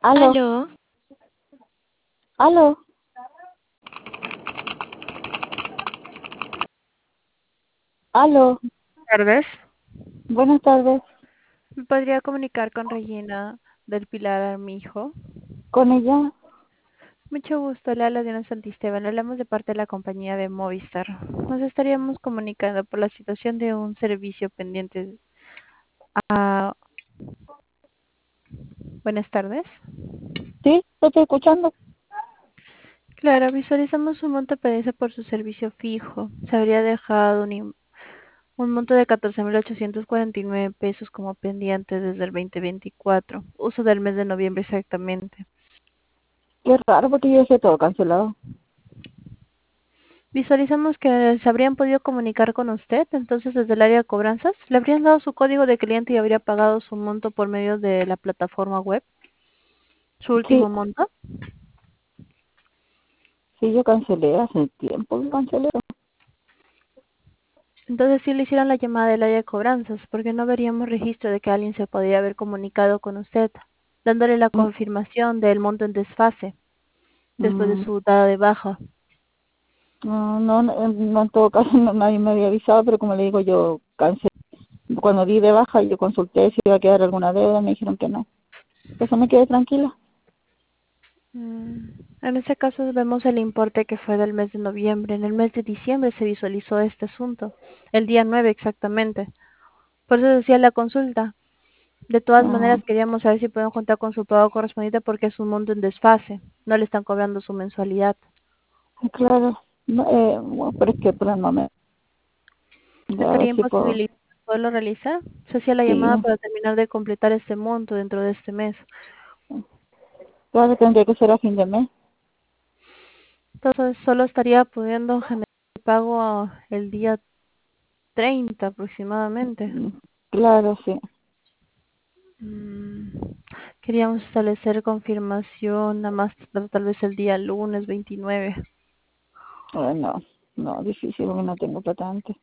Aló, Aló, aló, aló. tardes. Buenas tardes. ¿Me podría comunicar con Regina del Pilar Armijo? ¿Con ella? Mucho gusto, le habla Diana Santisteban. Le hablamos de parte de la compañía de Movistar. Nos estaríamos comunicando por la situación de un servicio pendiente. Ah, buenas tardes. Sí, te estoy escuchando. Claro, visualizamos un monto pendiente por su servicio fijo. Se habría dejado un monto de 14.849 pesos como pendiente desde el 2024. Uso del mes de noviembre exactamente. Qué raro porque yo sé todo cancelado. Visualizamos que se habrían podido comunicar con usted, entonces desde el área de cobranzas, le habrían dado su código de cliente y habría pagado su monto por medio de la plataforma web, su Sí, último monto. sí, yo cancelé hace tiempo que cancelé. Entonces sí le hicieron la llamada del área de cobranzas, porque no veríamos registro de que alguien se podría haber comunicado con usted, dándole la Mm, confirmación del monto en desfase después de mm, su dada de baja. no, no, no, en todo caso nadie me había avisado, pero como le digo, yo cancelé. Cuando di de baja, yo consulté si iba a quedar alguna deuda, me dijeron que no. Eso me quedé tranquila. Mm, En este caso vemos el importe que fue del mes de noviembre. En el mes de diciembre se visualizó este asunto, el día 9 exactamente. Por eso decía la consulta. De todas Ah, maneras, queríamos saber si pueden contar con su pago correspondiente porque es un monto en desfase. No le están cobrando su mensualidad. claro. No, bueno, pero es que por el momento, a ver ¿Estaría si puedo. imposibilitado poderlo realizar? Se hacía la Sí, llamada para terminar de completar este monto dentro de este mes. claro, tendría que ser a fin de mes. Entonces, solo estaría pudiendo generar el pago el día 30 aproximadamente. Mm, claro, sí. Mm, Queríamos establecer confirmación nada más tal vez el día lunes 29. No, no, difícil porque no tengo plata antes.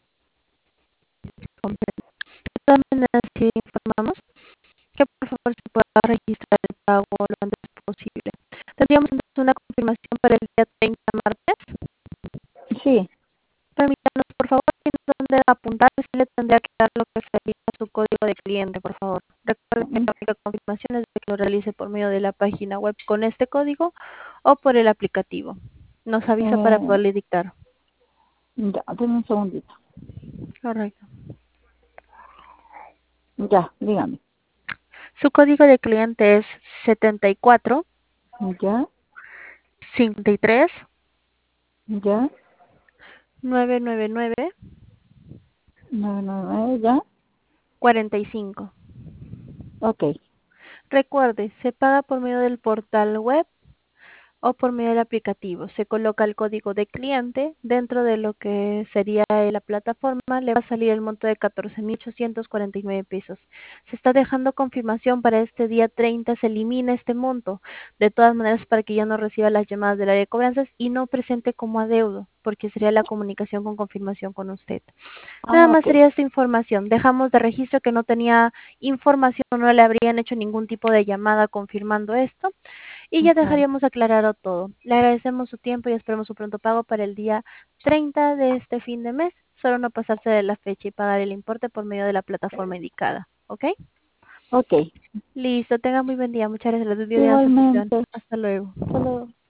De todas maneras, sí informamos que por favor se pueda registrar el pago lo antes posible. Tendríamos entonces una confirmación para el día 30 martes. Sí, Permítanos, por favor, dónde apuntar, si le tendría que dar lo que sería su código de cliente, por favor. Recuerde que mm, la única confirmación es de que lo realice por medio de la página web con este código o por el aplicativo. Nos avisa para eh, poderle dictar. ya, denme un segundito. Correcto. Ya, dígame. Su código de cliente es 74 Ya, 53 ya, 999 ya. 45. Ok, Recuerde, se paga por medio del portal web o por medio del aplicativo. Se coloca el código de cliente dentro de lo que sería la plataforma, le va a salir el monto de 14.849 pesos. Se está dejando confirmación para este día 30, se elimina este monto. De todas maneras, para que ya no reciba las llamadas del área de cobranzas y no presente como adeudo, porque sería la comunicación con confirmación con usted. Nada más ok. sería esta información. Dejamos de registro que no tenía información, no le habrían hecho ningún tipo de llamada confirmando esto y ya Claro. dejaríamos aclarado todo. Le agradecemos su tiempo y esperamos su pronto pago para el día 30 de este fin de mes. Solo no pasarse de la fecha y pagar el importe por medio de la plataforma indicada. ¿Ok? Ok, Listo. Tenga muy buen día. Muchas gracias. Les doy de atención. igualmente. Hasta luego. Hasta luego.